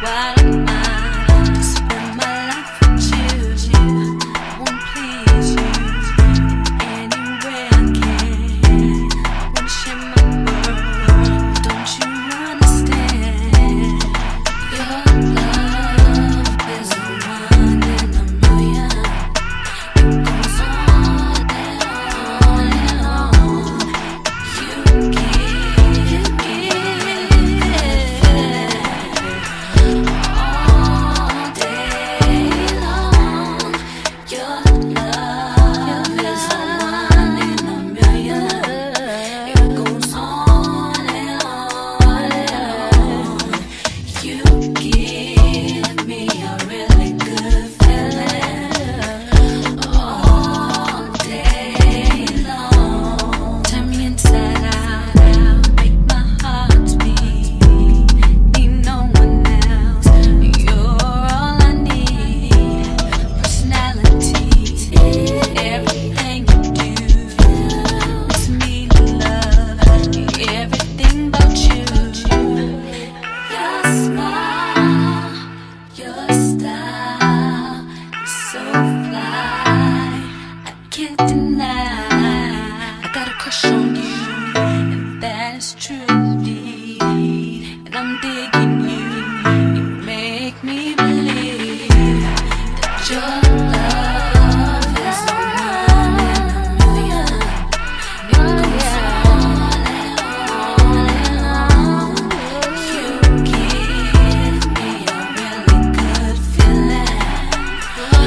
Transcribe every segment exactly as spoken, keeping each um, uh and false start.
What am I to spend my life with you? I won't please you anywhere I can. I wanna share my world. Don't you understand? Your love is a one in a million. It goes on and on and on. You give, you give all day long. Your love is a one in a million. It goes on and on and on. You give me a really good feeling all day long. Turn me inside out, make my heart beat. Need no one else. You're all I need. Personality, everything you do makes me love everything about you. Your smile, your style is so fly. I can't deny. I got a crush on you, and that is true indeed. And I'm digging you. You make me believe that your love is the one in a million. It goes on and on and on. You give me a really good feeling all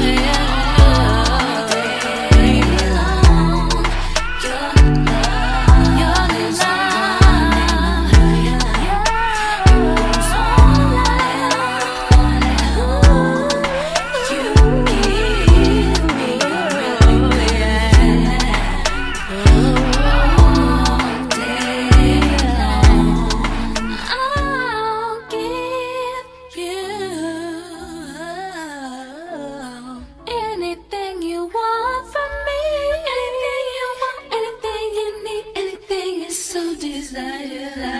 day long. Your love, your is a one in a million. It goes on and on and on. You give me a really good feeling all day long. I'll give you anything you want from me. Anything you want, anything you need, anything is so desirable.